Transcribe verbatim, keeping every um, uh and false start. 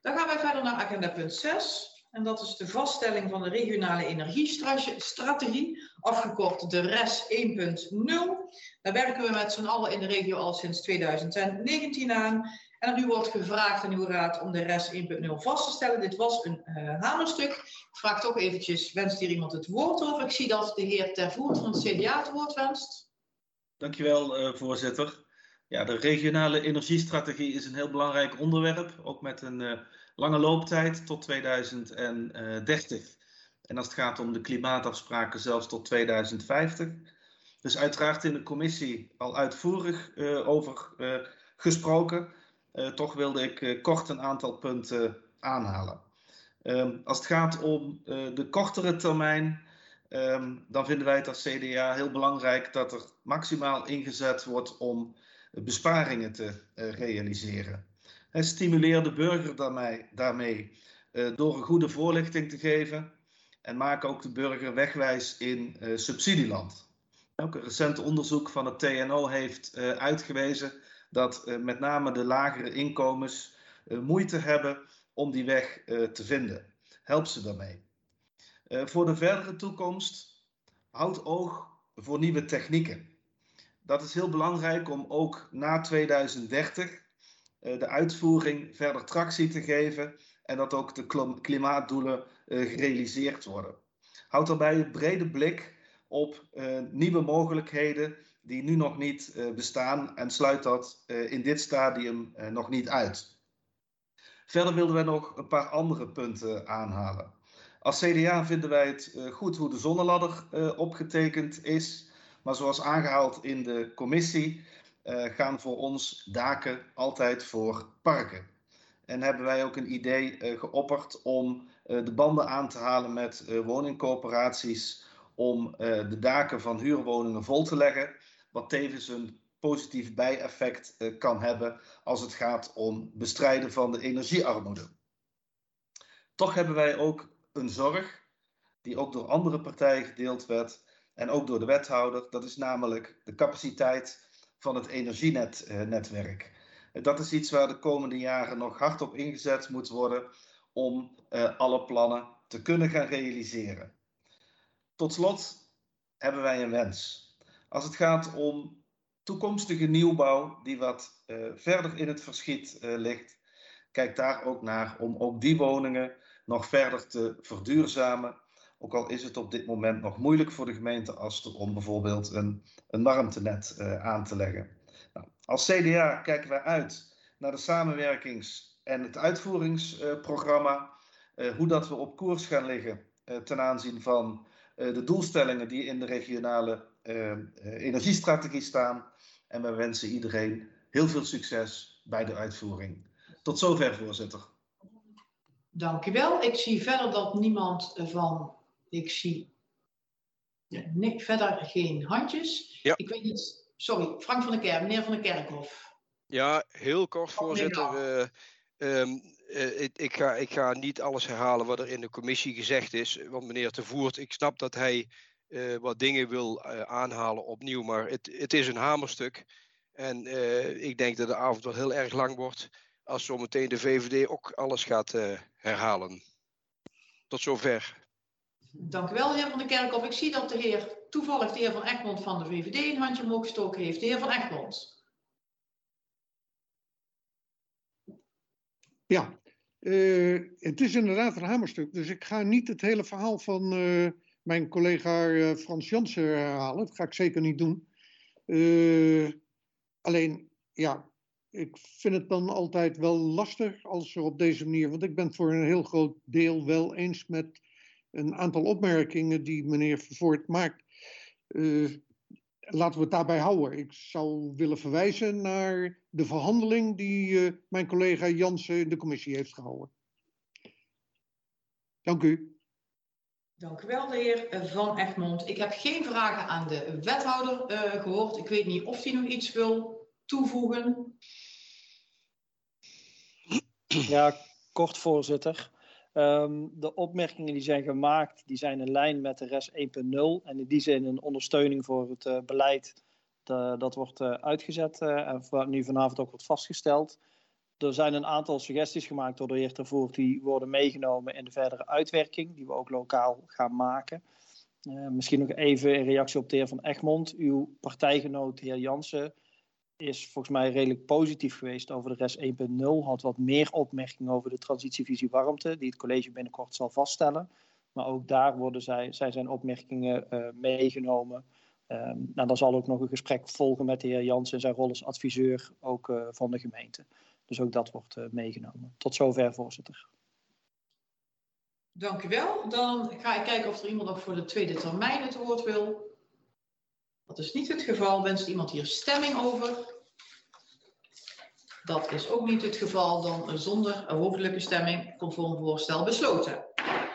Dan gaan wij verder naar agenda punt zes. En dat is de vaststelling van de regionale energiestrategie, afgekort de R E S één punt nul. Daar werken we met z'n allen in de regio al sinds tweeduizend negentien aan. En nu wordt gevraagd aan uw raad om de R E S één punt nul vast te stellen. Dit was een uh, hamerstuk. Ik vraag toch eventjes, wenst hier iemand het woord over? Ik zie dat de heer Ter Voort van het C D A het woord wenst. Dankjewel, uh, voorzitter. Ja, de regionale energiestrategie is een heel belangrijk onderwerp, ook met een uh, lange looptijd tot tweeduizend dertig. En als het gaat om de klimaatafspraken zelfs tot tweeduizend vijftig. Dus uiteraard in de commissie al uitvoerig uh, over uh, gesproken. Uh, toch wilde ik uh, kort een aantal punten aanhalen. Um, als het gaat om uh, de kortere termijn, um, dan vinden wij het als C D A heel belangrijk dat er maximaal ingezet wordt om besparingen te uh, realiseren. En stimuleer de burger daarmee, daarmee uh, door een goede voorlichting te geven en maak ook de burger wegwijs in uh, subsidieland. Ook een recent onderzoek van het T N O heeft uh, uitgewezen dat uh, met name de lagere inkomens uh, moeite hebben om die weg uh, te vinden. Help ze daarmee. Uh, voor de verdere toekomst, houd oog voor nieuwe technieken. Dat is heel belangrijk om ook na tweeduizend dertig uh, de uitvoering verder tractie te geven en dat ook de klimaatdoelen uh, gerealiseerd worden. Houd daarbij een brede blik op uh, nieuwe mogelijkheden die nu nog niet uh, bestaan en sluit dat uh, in dit stadium uh, nog niet uit. Verder wilden wij nog een paar andere punten aanhalen. Als C D A vinden wij het uh, goed hoe de zonneladder uh, opgetekend is. Maar zoals aangehaald in de commissie uh, gaan voor ons daken altijd voor parken. En hebben wij ook een idee uh, geopperd om uh, de banden aan te halen met uh, woningcorporaties om uh, de daken van huurwoningen vol te leggen. Wat tevens een positief bijeffect uh, kan hebben als het gaat om bestrijden van de energiearmoede. Toch hebben wij ook een zorg die ook door andere partijen gedeeld werd en ook door de wethouder. Dat is namelijk de capaciteit van het energienetwerk. Uh, dat is iets waar de komende jaren nog hard op ingezet moet worden om uh, alle plannen te kunnen gaan realiseren. Tot slot hebben wij een wens. Als het gaat om toekomstige nieuwbouw die wat uh, verder in het verschiet uh, ligt, kijk daar ook naar om ook die woningen nog verder te verduurzamen. Ook al is het op dit moment nog moeilijk voor de gemeente Aster om bijvoorbeeld een, een warmtenet uh, aan te leggen. Nou, als C D A kijken wij uit naar de samenwerkings- en het uitvoeringsprogramma. Uh, uh, hoe dat we op koers gaan liggen uh, ten aanzien van uh, de doelstellingen die in de regionale uh, uh, energiestrategie staan. En wij wensen iedereen heel veel succes bij de uitvoering. Tot zover, voorzitter. Dank u wel. Ik zie verder dat niemand van... Ik zie nee, verder geen handjes. Ja. Ik weet niet... Sorry, Frank van der Kerk, meneer Van der Kerkhof. Ja, heel kort, voorzitter. Uh, um, uh, ik, ik, ga, ik ga niet alles herhalen wat er in de commissie gezegd is. Want meneer Ter Voort, ik snap dat hij uh, wat dingen wil uh, aanhalen opnieuw. Maar het, het is een hamerstuk. En uh, ik denk dat de avond wel heel erg lang wordt als zometeen de V V D ook alles gaat uh, herhalen. Tot zover. Dank u wel, heer Van der Kerkhof. Ik zie dat de heer, toevallig de heer Van Egmond van de V V D een handje omhoog gestoken heeft. De heer Van Egmond. Ja, uh, het is inderdaad een hamerstuk. Dus ik ga niet het hele verhaal van uh, mijn collega uh, Frans Jansen herhalen. Dat ga ik zeker niet doen. Uh, alleen, ja, ik vind het dan altijd wel lastig als er op deze manier... Want ik ben het voor een heel groot deel wel eens met een aantal opmerkingen die meneer Vervoort maakt. Uh, laten we het daarbij houden. Ik zou willen verwijzen naar de verhandeling die uh, mijn collega Jansen in de commissie heeft gehouden. Dank u. Dank u wel, de heer Van Egmond. Ik heb geen vragen aan de wethouder uh, gehoord. Ik weet niet of hij nog iets wil toevoegen. Ja, kort, voorzitter. Um, de opmerkingen die zijn gemaakt, die zijn in lijn met de R E S één punt nul en in die zin een ondersteuning voor het uh, beleid de, dat wordt uh, uitgezet uh, en nu vanavond ook wordt vastgesteld. er zijn een aantal suggesties gemaakt door de heer Ter Voort die worden meegenomen in de verdere uitwerking, die we ook lokaal gaan maken. Uh, misschien nog even in reactie op de heer Van Egmond. Uw partijgenoot, de heer Jansen, is volgens mij redelijk positief geweest over de R E S één punt nul. Had wat meer opmerkingen over de transitievisie warmte, die het college binnenkort zal vaststellen. Maar ook daar worden zij, zij zijn opmerkingen uh, meegenomen. Um, nou, dan zal ook nog een gesprek volgen met de heer Jansen en zijn rol als adviseur ook uh, van de gemeente. Dus ook dat wordt uh, meegenomen. Tot zover, voorzitter. Dank u wel. Dan ga ik kijken of er iemand nog voor de tweede termijn het woord wil. Dat is niet het geval. Wenst iemand hier stemming over? Dat is ook niet het geval. Dan zonder hoofdelijke stemming conform voorstel besloten.